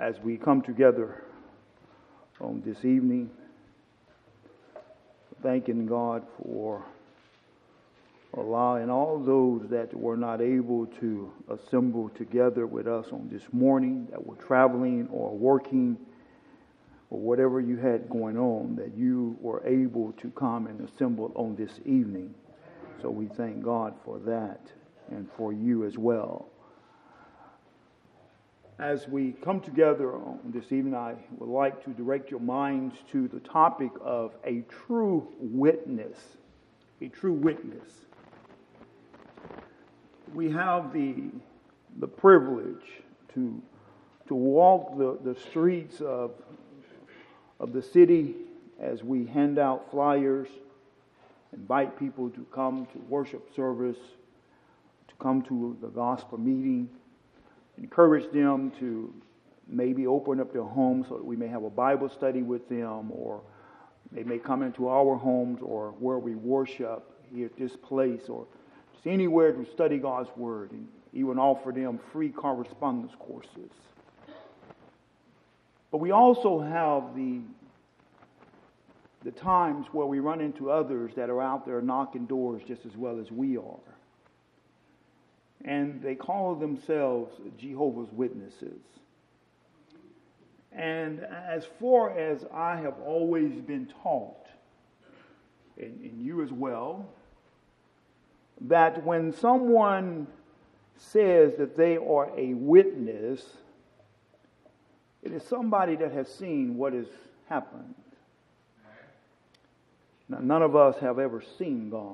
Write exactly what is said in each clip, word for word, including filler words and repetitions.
as we come together on this evening, thanking God for allowing all those that were not able to assemble together with us on this morning, that were traveling or working or whatever you had going on, that you were able to come and assemble on this evening. So we thank God for that and for you as well. As we come together on this evening, I would like to direct your minds to the topic of a true witness. A true witness. We have the, the privilege to, to walk the, the streets of, of the city as we hand out flyers, invite people to come to worship service, to come to the gospel meeting, encourage them to maybe open up their homes so that we may have a Bible study with them, or they may come into our homes or where we worship here at this place, or just anywhere to study God's Word, and even offer them free correspondence courses. But we also have the the times where we run into others that are out there knocking doors just as well as we are. And they call themselves Jehovah's Witnesses. And as far as I have always been taught, and, and you as well, that when someone says that they are a witness, it is somebody that has seen what has happened. Now, none of us have ever seen God.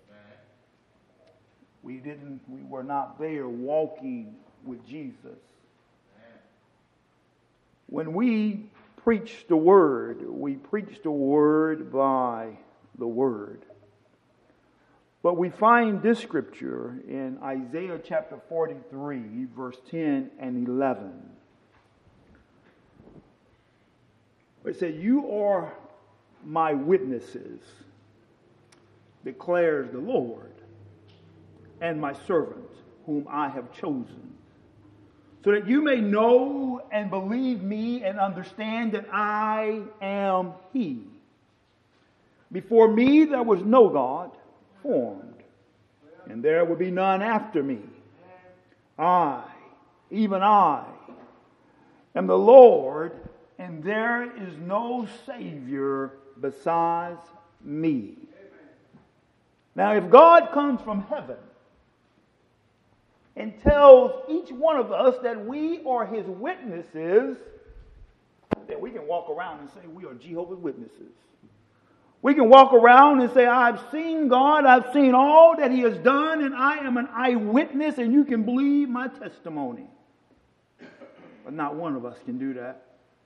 We didn't, we were not there walking with Jesus. When we preach the Word, we preach the Word by the Word. But we find this scripture in Isaiah chapter forty-three, verse ten and eleven. It says, "You are my witnesses, declares the Lord, and my servant, whom I have chosen, so that you may know and believe me and understand that I am He. Before me there was no God formed, and there will be none after me. I, even I, am the Lord, and there is no Savior besides me." Now, if God comes from heaven and tells each one of us that we are His witnesses, then we can walk around and say we are Jehovah's Witnesses. We can walk around and say, I've seen God, I've seen all that He has done, and I am an eyewitness, and you can believe my testimony. But not one of us can do that.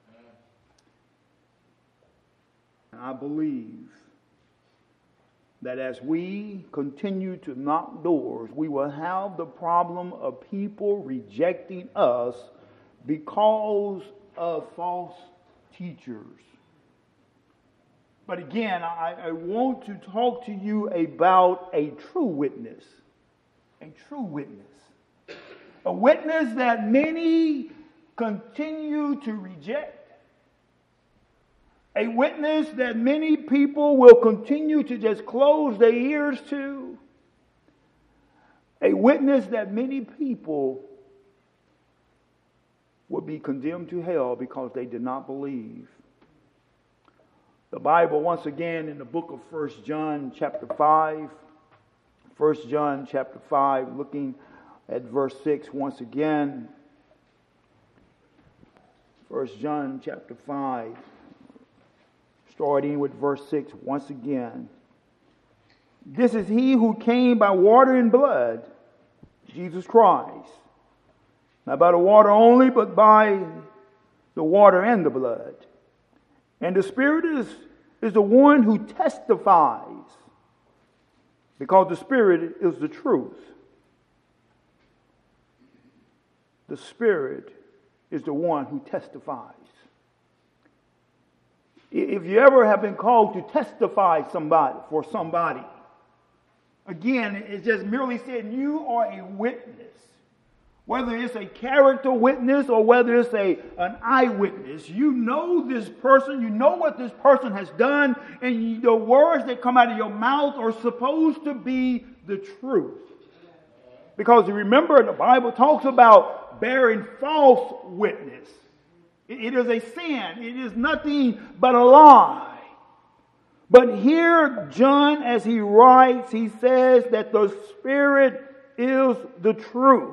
And I believe that as we continue to knock doors, we will have the problem of people rejecting us because of false teachers. But again, I, I want to talk to you about a true witness. A true witness. A witness that many continue to reject. A witness that many people will continue to just close their ears to. A witness that many people will be condemned to hell because they did not believe. The Bible, once again, in the book of First John chapter five, First John chapter five, looking at verse six once again. First John chapter five. Starting with verse six once again. "This is He who came by water and blood, Jesus Christ. Not by the water only, but by the water and the blood. And the Spirit is, is the one who testifies, because the Spirit is the truth." The Spirit is the one who testifies. If you ever have been called to testify somebody for somebody, again, it's just merely saying you are a witness. whether it's a character witness or whether it's a, an eyewitness, you know this person, you know what this person has done, and the words that come out of your mouth are supposed to be the truth. Because you remember, the Bible talks about bearing false witness. It, it is a sin. It is nothing but a lie. But here, John, as he writes, he says that the Spirit is the truth.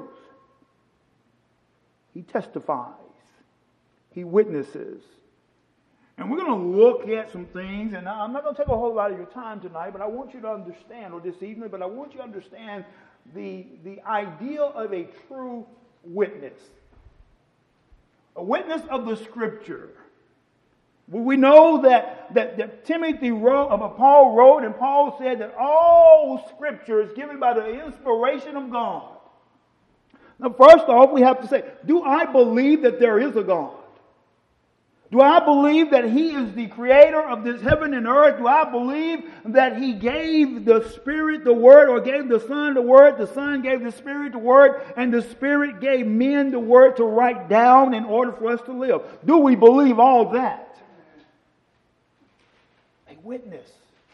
He testifies. He witnesses. And we're going to look at some things, and I'm not going to take a whole lot of your time tonight, but I want you to understand, or this evening, but I want you to understand the, the idea of a true witness. A witness of the Scripture. We know that, that, that Timothy wrote, uh, Paul wrote, and Paul said that all Scripture is given by the inspiration of God. Now, first off, we have to say, do I believe that there is a God? Do I believe that He is the creator of this heaven and earth? Do I believe that He gave the Spirit the Word, or gave the Son the Word, the Son gave the Spirit the Word, and the Spirit gave men the Word to write down in order for us to live? Do we believe all that? A witness.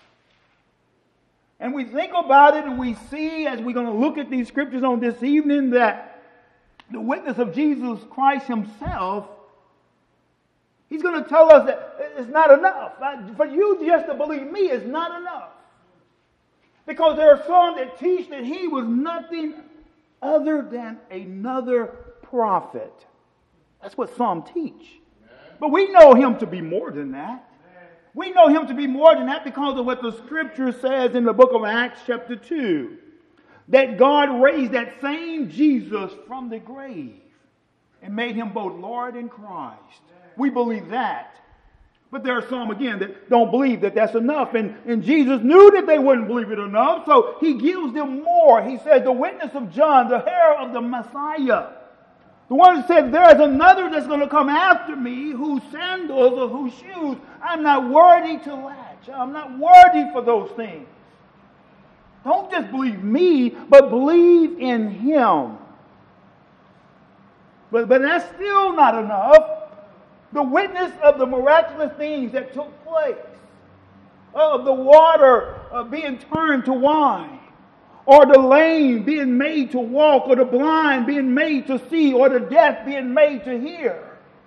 And we think about it and we see, as we're going to look at these scriptures on this evening, that the witness of Jesus Christ Himself, He's going to tell us that it's not enough. For you just to believe me is not enough. Because there are some that teach that He was nothing other than another prophet. That's what some teach. But we know Him to be more than that. We know Him to be more than that because of what the Scripture says in the book of Acts chapter two. That God raised that same Jesus from the grave and made Him both Lord and Christ. We believe that. But there are some, again, that don't believe that that's enough. And, and Jesus knew that they wouldn't believe it enough, so He gives them more. He said, the witness of John, the heir of the Messiah. The one that said, there is another that's going to come after me, whose sandals or whose shoes I'm not worthy to latch. I'm not worthy for those things. Don't just believe me, but believe in Him. But, but that's still not enough. The witness of the miraculous things that took place, of the water uh, being turned to wine, or the lame being made to walk, or the blind being made to see, or the deaf being made to hear.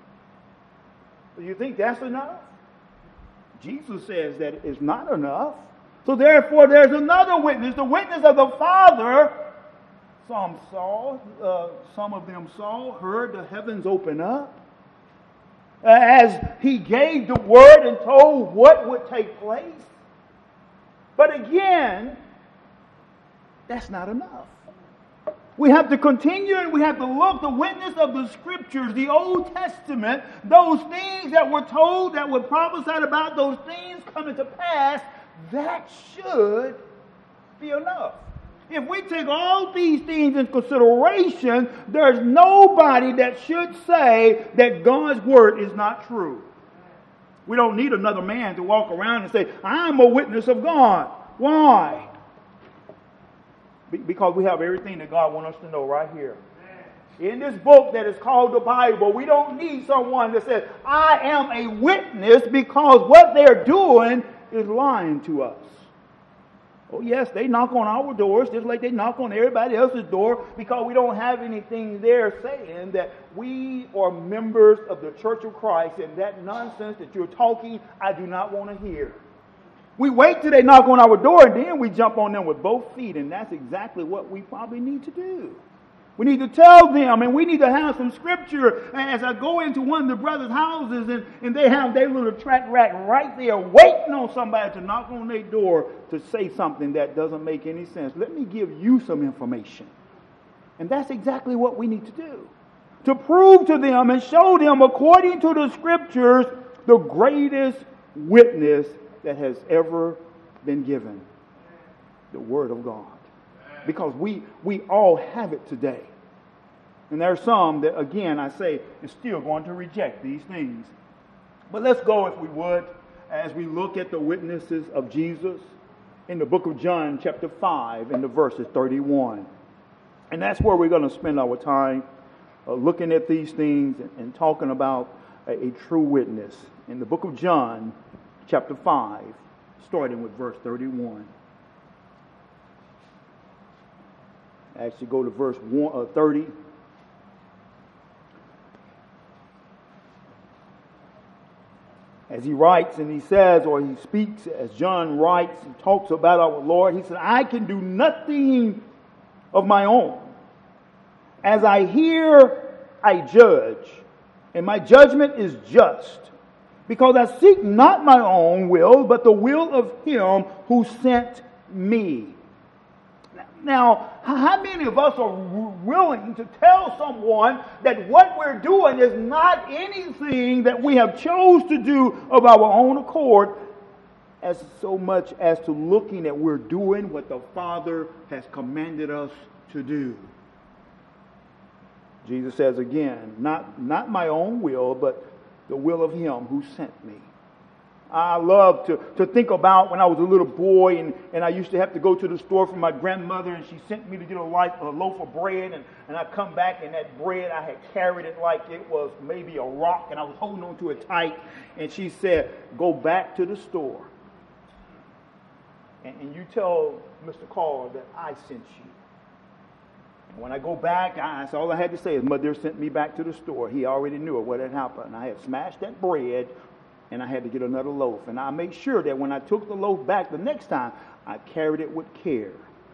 Do you think that's enough? Jesus says that it's not enough. So therefore there's another witness, the witness of the Father. Some saw, uh, some of them saw, heard the heavens open up. As He gave the word and told what would take place. But again, that's not enough. We have to continue and we have to look, the witness of the Scriptures, the Old Testament, those things that were told, that were prophesied about, those things coming to pass, that should be enough. If we take all these things into consideration, there's nobody that should say that God's Word is not true. We don't need another man to walk around and say, I'm a witness of God. Why? Be- because we have everything that God wants us to know right here. In this book that is called the Bible, we don't need someone that says, I am a witness, because what they're doing is lying to us. Oh yes, they knock on our doors just like they knock on everybody else's door, because we don't have anything there saying that we are members of the Church of Christ, and that nonsense that you're talking, I do not want to hear. We wait till they knock on our door and then we jump on them with both feet, and that's exactly what we probably need to do. We need to tell them, and we need to have some scripture. As I go into one of the brothers' houses, and, and they have their little track rack right there waiting on somebody to knock on their door to say something that doesn't make any sense. Let me give you some information. And that's exactly what we need to do. To prove to them and show them, according to the Scriptures, the greatest witness that has ever been given. The Word of God. Because we, we all have it today. And there are some that, again, I say, is still going to reject these things. But let's go, if we would, as we look at the witnesses of Jesus in the book of John, chapter five, in the verses thirty-one. And that's where we're going to spend our time. uh, looking at these things and, and talking about a, a true witness. In the book of John, chapter five, starting with verse thirty-one. Actually, go to verse one, uh, thirty. As he writes and he says, or he speaks, as John writes and talks about our Lord, he said, I can do nothing of my own. As I hear, I judge, and my judgment is just, because I seek not my own will, but the will of him who sent me. Now, how many of us are willing to tell someone that what we're doing is not anything that we have chose to do of our own accord, as so much as to looking at we're doing what the Father has commanded us to do? Jesus says again, not, not my own will, but the will of him who sent me. I love to, to think about when I was a little boy and, and I used to have to go to the store for my grandmother, and she sent me to get a, life, a loaf of bread, and, and I come back and that bread, I had carried it like it was maybe a rock, and I was holding on to it tight, and she said, go back to the store and, and you tell Mister Carl that I sent you. And when I go back, I, that's all I had to say is, Mother sent me back to the store. He already knew what had happened. I had smashed that bread, and I had to get another loaf. And I made sure that when I took the loaf back the next time, I carried it with care.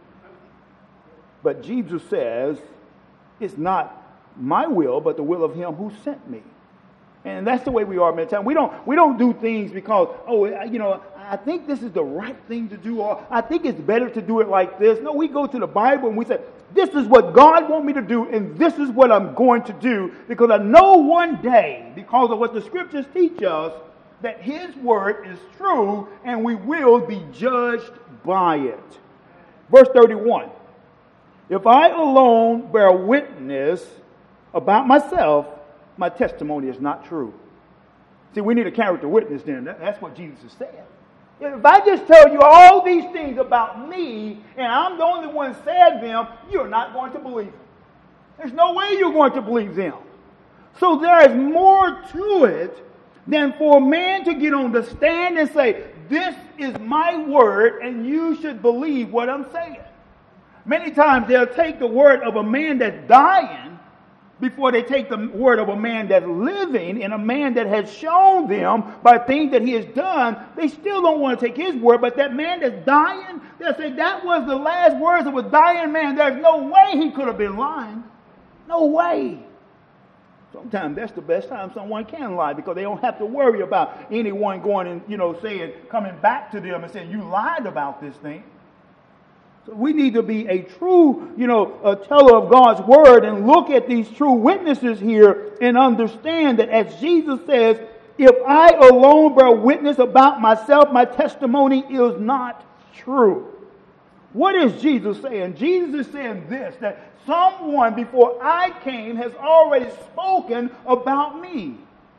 But Jesus says, it's not my will, but the will of him who sent me. And that's the way we are many times. We don't, we don't do things because, oh, you know, I think this is the right thing to do, or I think it's better to do it like this. No, we go to the Bible and we say, this is what God wants me to do, and this is what I'm going to do, because I know one day, because of what the scriptures teach us, that his word is true and we will be judged by it. Verse thirty-one. If I alone bear witness about myself, my testimony is not true. See, we need a character witness then. That's what Jesus is saying. If I just tell you all these things about me and I'm the only one who said them, you're not going to believe them. There's no way you're going to believe them. So there is more to it than for a man to get on the stand and say, this is my word and you should believe what I'm saying. Many times they'll take the word of a man that's dying before they take the word of a man that's living, and a man that has shown them by things that he has done. They still don't want to take his word, but that man that's dying, they'll say that was the last words of a dying man. There's no way he could have been lying. No way. Sometimes that's the best time someone can lie, because they don't have to worry about anyone going and, you know, saying, coming back to them and saying, you lied about this thing. So we need to be a true, you know, a teller of God's word and look at these true witnesses here and understand that, as Jesus says, if I alone bear witness about myself, my testimony is not true. What is Jesus saying? Jesus is saying this, that someone before I came has already spoken about me.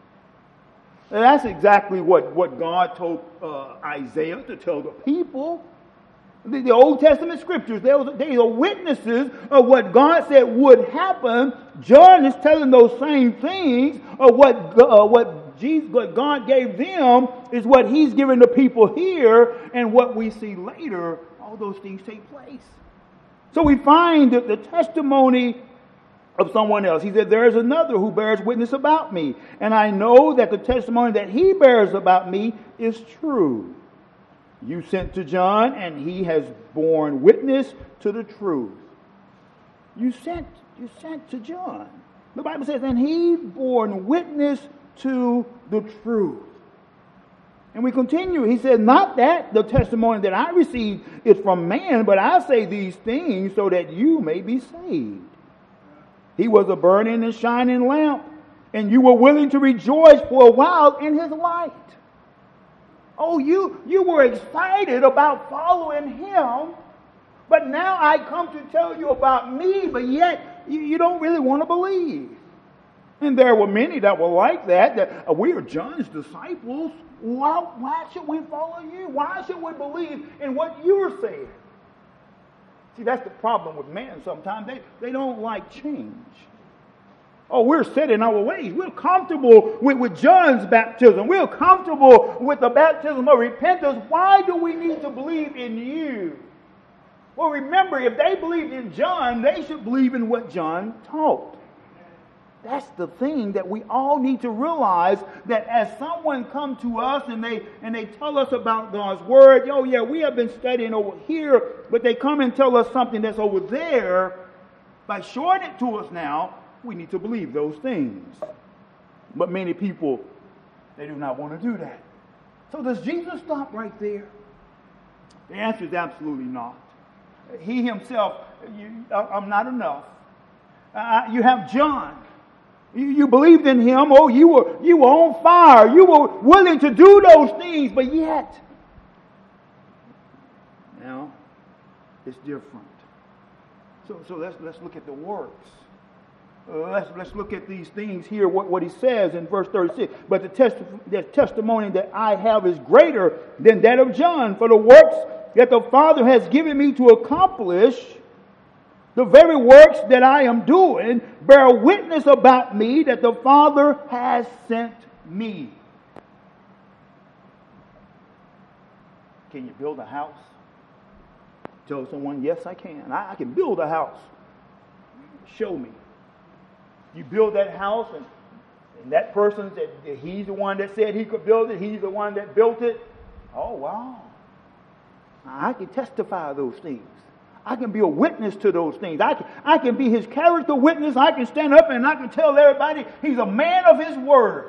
And that's exactly what, what God told uh, Isaiah to tell the people. The, the Old Testament scriptures, they, they are witnesses of what God said would happen. John is telling those same things of what, uh, what, Jesus, what God gave them is what he's giving the people here, and what we see later, all those things take place. So we find that the testimony of someone else. He said, there is another who bears witness about me, and I know that the testimony that he bears about me is true. You sent to John, and he has borne witness to the truth. You sent, you sent to John. The Bible says, and he borne witness to the truth. And we continue. He said, not that the testimony that I received is from man, but I say these things so that you may be saved. He was a burning and shining lamp, and you were willing to rejoice for a while in his light. Oh, you, you were excited about following him, but now I come to tell you about me, but yet you, you don't really want to believe. And there were many that were like that, that uh, we are John's disciples. Why, why should we follow you? Why should we believe in what you're saying? See, that's the problem with man sometimes. They, they don't like change. Oh, we're set in our ways. We're comfortable with, with John's baptism. We're comfortable with the baptism of repentance. Why do we need to believe in you? Well, remember, if they believed in John, they should believe in what John taught. That's the thing that we all need to realize, that as someone come to us and they and they tell us about God's word, oh yeah, we have been studying over here, but they come and tell us something that's over there, by showing it to us now, we need to believe those things. But many people, they do not want to do that. So does Jesus stop right there? The answer is absolutely not. He himself, you, I'm not enough. Uh, you have John. You, you believed in him. Oh, you were you were on fire. You were willing to do those things, but yet, now, it's different. So, so let's let's look at the works. Uh, let's let's look at these things here. What, what he says in verse thirty-six. But the, test, the testimony that I have is greater than that of John. For the works that the Father has given me to accomplish, the very works that I am doing, bear witness about me that the Father has sent me. Can you build a house? Tell someone, yes, I can. I, I can build a house. Show me. You build that house, and, and that person said he's the one that said he could build it. He's the one that built it. Oh, wow. I can testify those things. I can be a witness to those things. I can, I can be his character witness. I can stand up and I can tell everybody he's a man of his word.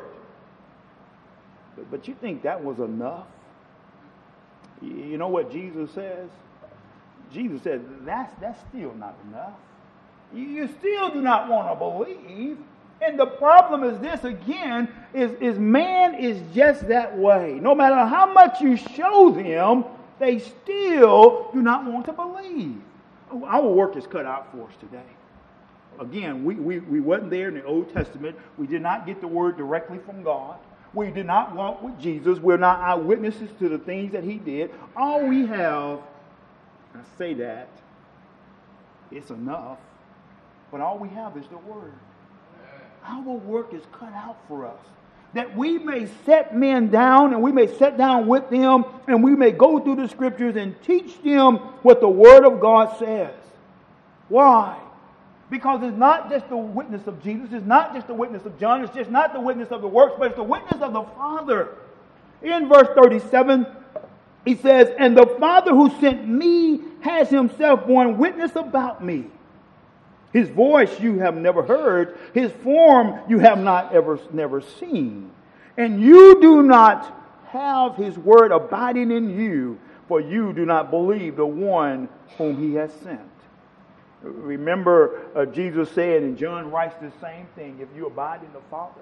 But, but you think that was enough? You know what Jesus says? Jesus said, that's, that's still not enough. You still do not want to believe. And the problem is this again, is, is man is just that way. No matter how much you show them, they still do not want to believe. Our work is cut out for us today. Again, we, we, we wasn't there in the Old Testament. We did not get the word directly from God. We did not walk with Jesus. We're not eyewitnesses to the things that he did. All we have, I say that, it's enough, but all we have is the word. Our work is cut out for us. That we may set men down and we may sit down with them and we may go through the scriptures and teach them what the word of God says. Why? Because it's not just the witness of Jesus, it's not just the witness of John, it's just not the witness of the works, but it's the witness of the Father. In verse thirty-seven, he says, and the Father who sent me has himself borne witness about me. His voice you have never heard. His form you have not ever never seen. And you do not have his word abiding in you, for you do not believe the one whom he has sent. Remember uh, Jesus said, and John writes the same thing, if you abide in the Father,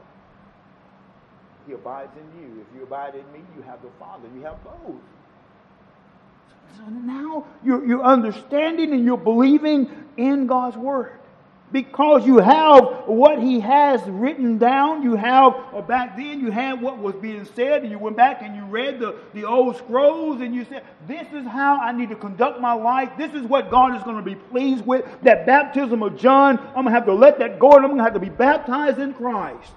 he abides in you. If you abide in me, you have the Father. You have both. So now you're, you're understanding and you're believing in God's word. Because you have what he has written down. You have, or back then you had what was being said, and you went back and you read the, the old scrolls and you said, this is how I need to conduct my life. This is what God is going to be pleased with. That baptism of John, I'm going to have to let that go and I'm going to have to be baptized in Christ.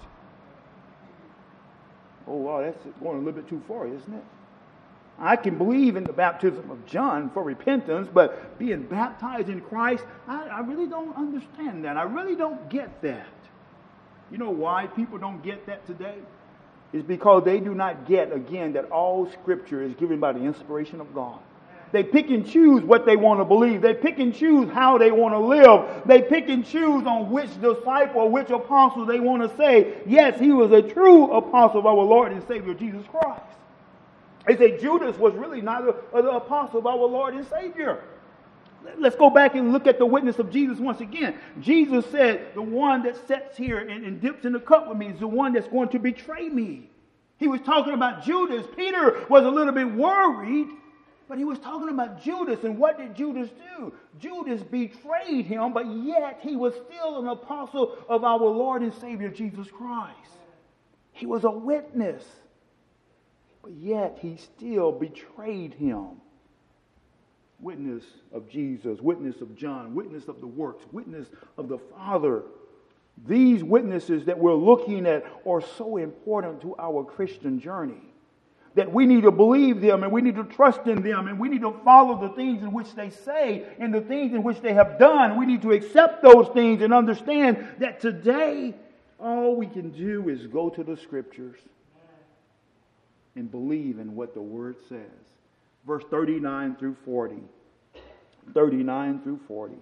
Oh, wow, that's going a little bit too far, isn't it? I can believe in the baptism of John for repentance, but being baptized in Christ, I, I really don't understand that. I really don't get that. You know why people don't get that today? It's because they do not get, again, that all Scripture is given by the inspiration of God. They pick and choose what they want to believe. They pick and choose how they want to live. They pick and choose on which disciple or which apostle they want to say, yes, he was a true apostle of our Lord and Savior Jesus Christ. They say Judas was really not an apostle of our Lord and Savior. Let's go back and look at the witness of Jesus once again. Jesus said, the one that sits here and, and dips in the cup with me is the one that's going to betray me. He was talking about Judas. Peter was a little bit worried, but he was talking about Judas. And what did Judas do? Judas betrayed him, but yet he was still an apostle of our Lord and Savior Jesus Christ. He was a witness. But yet he still betrayed him. Witness of Jesus, witness of John, witness of the works, witness of the Father. These witnesses that we're looking at are so important to our Christian journey that we need to believe them and we need to trust in them and we need to follow the things in which they say and the things in which they have done. We need to accept those things and understand that today all we can do is go to the Scriptures and believe in what the Word says. Verse thirty-nine through forty. thirty-nine through forty.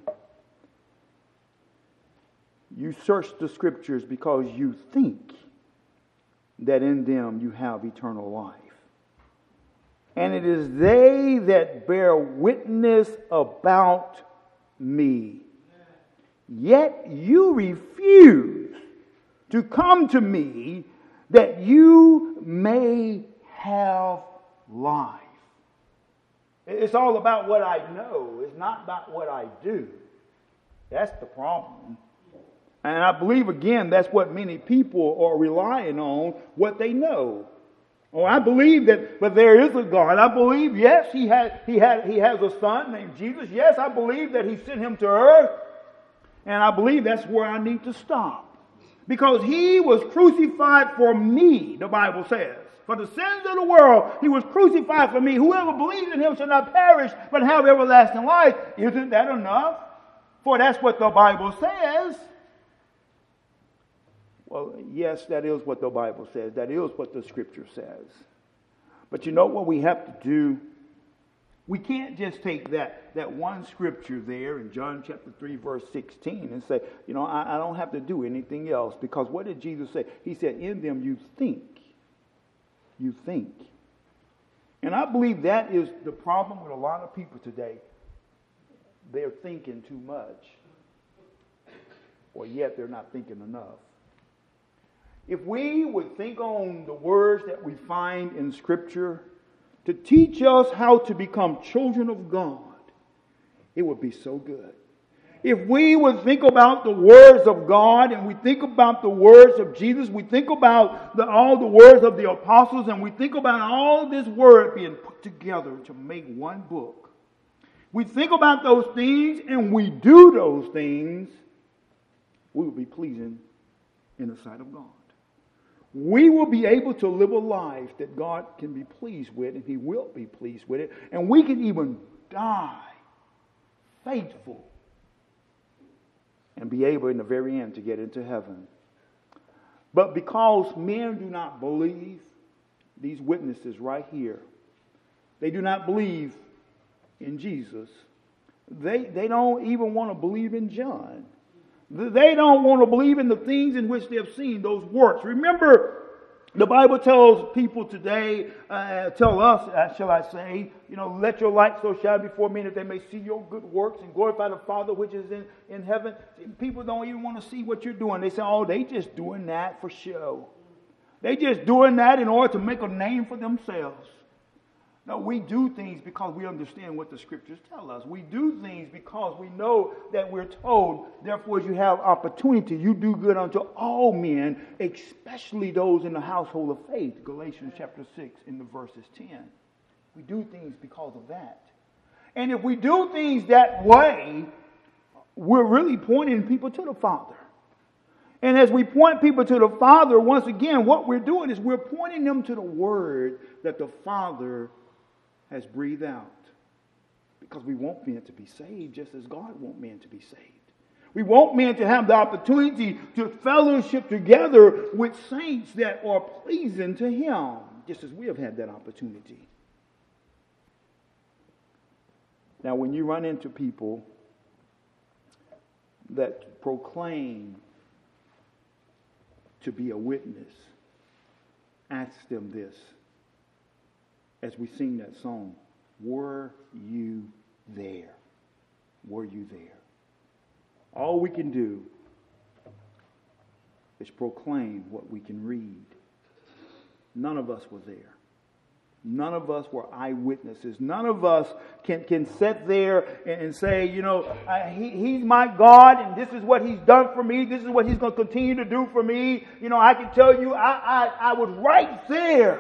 You search the Scriptures because you think that in them you have eternal life. And it is they that bear witness about me. Yet you refuse to come to me that you may have life. It's all about what I know. It's not about what I do. That's the problem. And I believe, again, that's what many people are relying on, what they know. Oh, I believe that, but there is a God. I believe, yes, he had, he had, he has a son named Jesus. Yes, I believe that he sent him to earth. And I believe that's where I need to stop. Because he was crucified for me, the Bible says. For the sins of the world, he was crucified for me. Whoever believes in him shall not perish, but have everlasting life. Isn't that enough? For that's what the Bible says. Well, yes, that is what the Bible says. That is what the Scripture says. But you know what we have to do? We can't just take that, that one scripture there in John chapter three, verse sixteen and say, you know, I, I don't have to do anything else. Because what did Jesus say? He said, in them you think. You think. And I believe that is the problem with a lot of people today. They're thinking too much. Or yet they're not thinking enough. If we would think on the words that we find in Scripture to teach us how to become children of God, it would be so good. If we would think about the words of God and we think about the words of Jesus, we think about the, all the words of the apostles, and we think about all this word being put together to make one book. We think about those things and we do those things, we will be pleasing in the sight of God. We will be able to live a life that God can be pleased with, and He will be pleased with it. And we can even die faithful and be able in the very end to get into heaven. But because men do not believe, these witnesses right here, they do not believe in Jesus. They, they don't even want to believe in John. They don't want to believe in the things in which they have seen, those works. Remember, the Bible tells people today, uh, tell us, uh, shall I say, you know, let your light so shine before men that they may see your good works and glorify the Father which is in, in heaven. People don't even want to see what you're doing. They say, oh, they just doing that for show. They just doing that in order to make a name for themselves. No, we do things because we understand what the Scriptures tell us. We do things because we know that we're told, therefore, as you have opportunity, you do good unto all men, especially those in the household of faith. Galatians chapter six in the verses ten. We do things because of that. And if we do things that way, we're really pointing people to the Father. And as we point people to the Father, once again, what we're doing is we're pointing them to the Word that the Father has breathed out. Because we want men to be saved just as God wants men to be saved. We want men to have the opportunity to fellowship together with saints that are pleasing to Him, just as we have had that opportunity. Now, when you run into people that proclaim to be a witness, ask them this. As we sing that song, were you there? Were you there? All we can do is proclaim what we can read. None of us were there. None of us were eyewitnesses. None of us can, can sit there and, and say, you know, I, he, He's my God and this is what He's done for me. This is what He's going to continue to do for me. You know, I can tell you I, I, I was right there.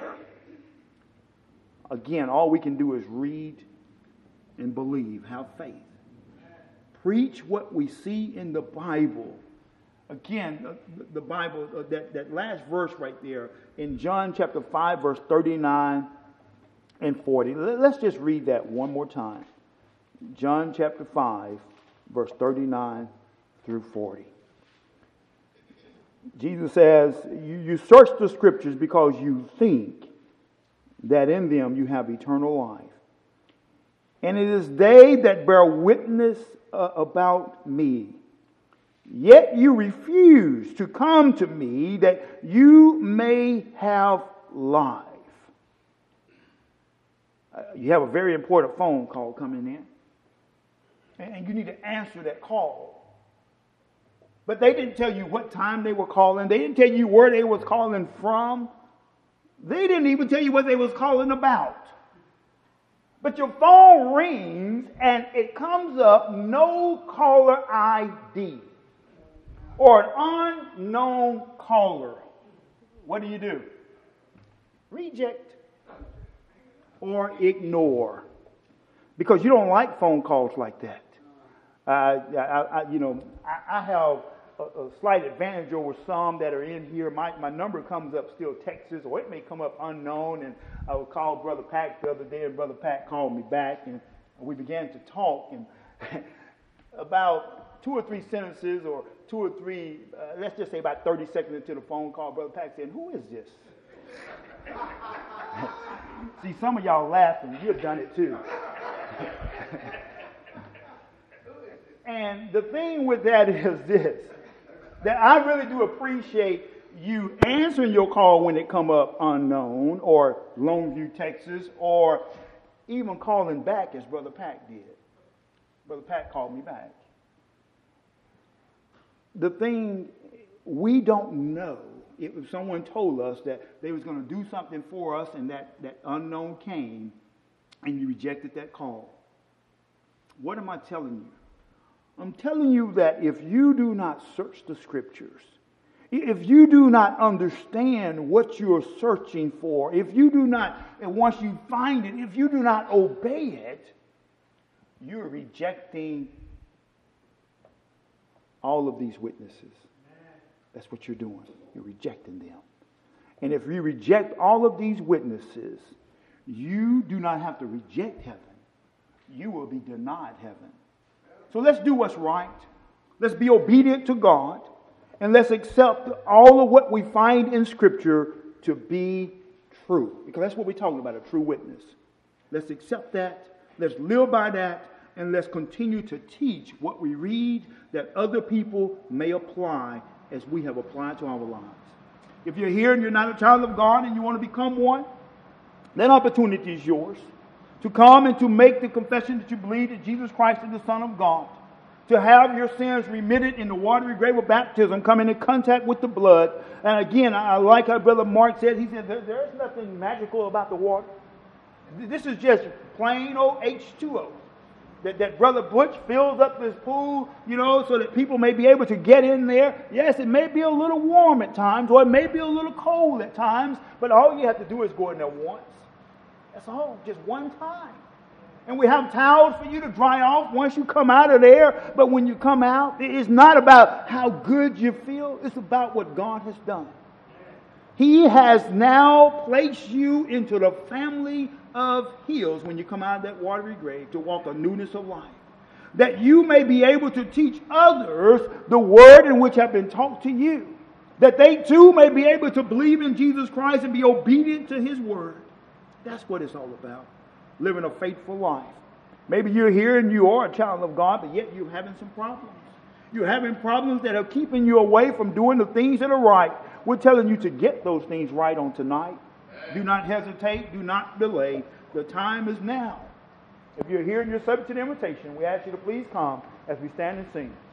Again, all we can do is read and believe, have faith. Preach what we see in the Bible. Again, the, the Bible, uh, that, that last verse right there in John chapter five, verse thirty-nine and forty. Let's just read that one more time. John chapter five, verse thirty-nine through forty. Jesus says, you, you search the scriptures because you think that in them you have eternal life. And it is they that bear witness uh, about me. Yet you refuse to come to me that you may have life. Uh, you have a very important phone call coming in. And, and you need to answer that call. But they didn't tell you what time they were calling. They didn't tell you where they was calling from. They didn't even tell you what they was calling about. But your phone rings and it comes up no caller I D or an unknown caller. What do you do? Reject or ignore, because you don't like phone calls like that. Uh, I, I, you know, I, I have a, a slight advantage over some that are in here. My my number comes up still Texas, or it may come up unknown. And I would call Brother Pack the other day, and Brother Pack called me back, and we began to talk. And about two or three sentences, or two or three, uh, let's just say about thirty seconds into the phone call, Brother Pack said, "Who is this?" See, some of y'all laughing. You've done it too. And the thing with that is this, that I really do appreciate you answering your call when it come up unknown, or Longview, Texas, or even calling back as Brother Pack did. Brother Pack called me back. The thing, we don't know if someone told us that they was going to do something for us and that, that unknown came and you rejected that call. What am I telling you? I'm telling you that if you do not search the scriptures, if you do not understand what you're searching for, if you do not, and once you find it, if you do not obey it, you're rejecting all of these witnesses. That's what you're doing. You're rejecting them. And if you reject all of these witnesses, you do not have to reject heaven. You will be denied heaven. So let's do what's right. Let's be obedient to God. And let's accept all of what we find in Scripture to be true. Because that's what we're talking about, a true witness. Let's accept that. Let's live by that. And let's continue to teach what we read that other people may apply as we have applied to our lives. If you're here and you're not a child of God and you want to become one, that opportunity is yours. To come and to make the confession that you believe that Jesus Christ is the Son of God. To have your sins remitted in the watery grave of baptism, come into contact with the blood. And again, I like how Brother Mark said, he said, there's nothing magical about the water. This is just plain old H two O. That, that Brother Butch fills up this pool, you know, so that people may be able to get in there. Yes, it may be a little warm at times, or it may be a little cold at times, but all you have to do is go in there once. That's all, just one time. And we have towels for you to dry off once you come out of there. But when you come out, it's not about how good you feel. It's about what God has done. He has now placed you into the family of hills when you come out of that watery grave to walk a newness of life. That you may be able to teach others the word in which have been taught to you. That they too may be able to believe in Jesus Christ and be obedient to His word. That's what it's all about. Living a faithful life. Maybe you're here and you are a child of God, but yet you're having some problems. You're having problems that are keeping you away from doing the things that are right. We're telling you to get those things right on tonight. Do not hesitate. Do not delay. The time is now. If you're here and you're subject to the invitation, we ask you to please come as we stand and sing.